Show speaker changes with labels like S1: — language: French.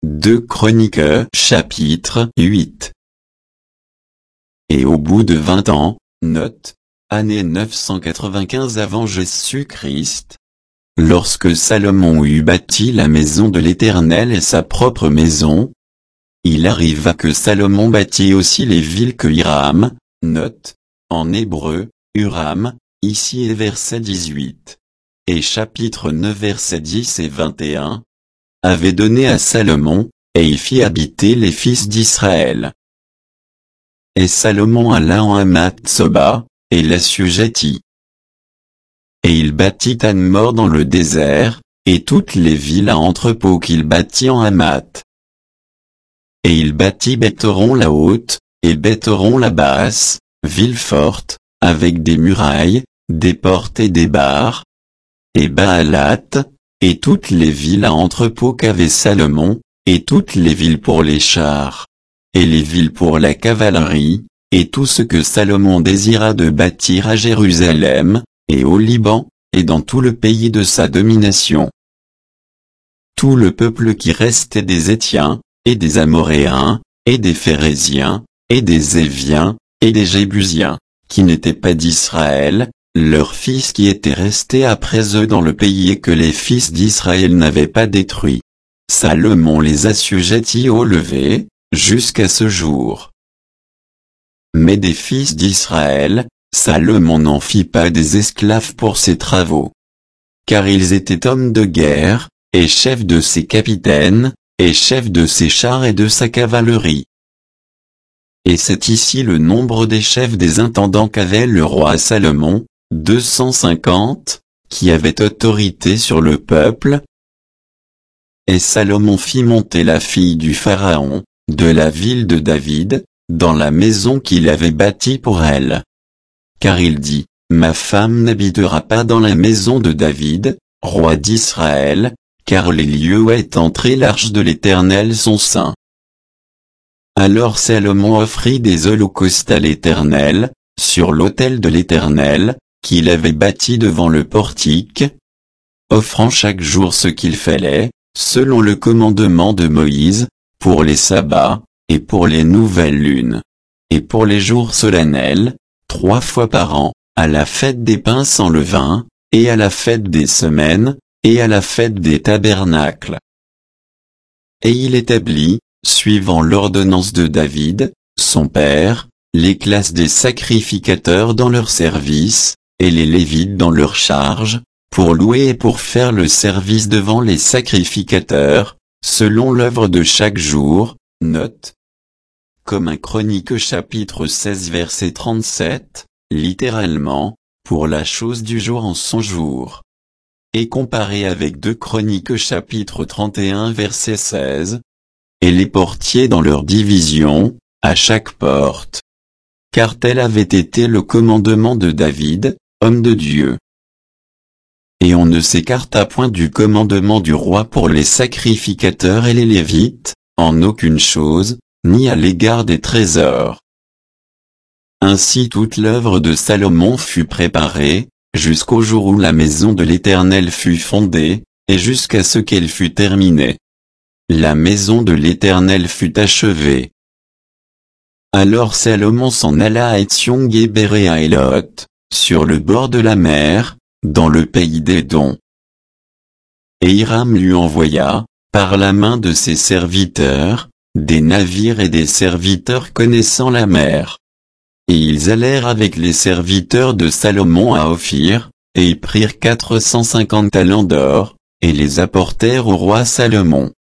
S1: 2 Chroniques chapitre 8. Et au bout de 20 ans, note, année 995 avant Jésus-Christ, lorsque Salomon eut bâti la maison de l'Éternel et sa propre maison, il arriva que Salomon bâtit aussi les villes que Hiram, note, en hébreu, Huram, ici est verset 18, et chapitre 9 versets 10 et 21, avait donné à Salomon, et y fit habiter les fils d'Israël. Et Salomon alla en Hamath-Soba, et l'assujettit. Et il bâtit Anmor dans le désert, et toutes les villes à entrepôts qu'il bâtit en Hamath. Et il bâtit Beth-Horon la haute, et Beth-Horon la basse, ville forte, avec des murailles, des portes et des barres. Et Baalat, et toutes les villes à entrepôts qu'avait Salomon, et toutes les villes pour les chars, et les villes pour la cavalerie, et tout ce que Salomon désira de bâtir à Jérusalem, et au Liban, et dans tout le pays de sa domination. Tout le peuple qui restait des Hétiens, et des Amoréens, et des Phéréziens, et des Éviens, et des Jébusiens, qui n'étaient pas d'Israël, leurs fils qui étaient restés après eux dans le pays et que les fils d'Israël n'avaient pas détruit. Salomon les assujettit au lever, jusqu'à ce jour. Mais des fils d'Israël, Salomon n'en fit pas des esclaves pour ses travaux. Car ils étaient hommes de guerre, et chefs de ses capitaines, et chefs de ses chars et de sa cavalerie. Et c'est ici le nombre des chefs des intendants qu'avait le roi Salomon, 250, qui avaient autorité sur le peuple. Et Salomon fit monter la fille du Pharaon, de la ville de David, dans la maison qu'il avait bâtie pour elle. Car il dit, ma femme n'habitera pas dans la maison de David, roi d'Israël, car les lieux où est entrée l'arche de l'Éternel sont saints. Alors Salomon offrit des holocaustes à l'Éternel, sur l'autel de l'Éternel, qu'il avait bâti devant le portique, offrant chaque jour ce qu'il fallait, selon le commandement de Moïse, pour les sabbats, et pour les nouvelles lunes, et pour les jours solennels, 3 fois par an, à la fête des pains sans levain, et à la fête des semaines, et à la fête des tabernacles. Et il établit, suivant l'ordonnance de David, son père, les classes des sacrificateurs dans leur service, et les Lévites dans leur charge, pour louer et pour faire le service devant les sacrificateurs, selon l'œuvre de chaque jour, note. Comme un Chronique chapitre 16 verset 37, littéralement, pour la chose du jour en son jour. Et comparé avec 2 Chroniques chapitre 31 verset 16, et les portiers dans leur division, à chaque porte. Car tel avait été le commandement de David, homme de Dieu. Et on ne s'écarta point du commandement du roi pour les sacrificateurs et les Lévites, en aucune chose, ni à l'égard des trésors. Ainsi toute l'œuvre de Salomon fut préparée, jusqu'au jour où la maison de l'Éternel fut fondée, et jusqu'à ce qu'elle fût terminée. La maison de l'Éternel fut achevée. Alors Salomon s'en alla à Étsion-Guéber et à Élot, sur le bord de la mer, dans le pays d'Édom. Et Hiram lui envoya, par la main de ses serviteurs, des navires et des serviteurs connaissant la mer. Et ils allèrent avec les serviteurs de Salomon à Ophir, et y prirent 450 talents d'or, et les apportèrent au roi Salomon.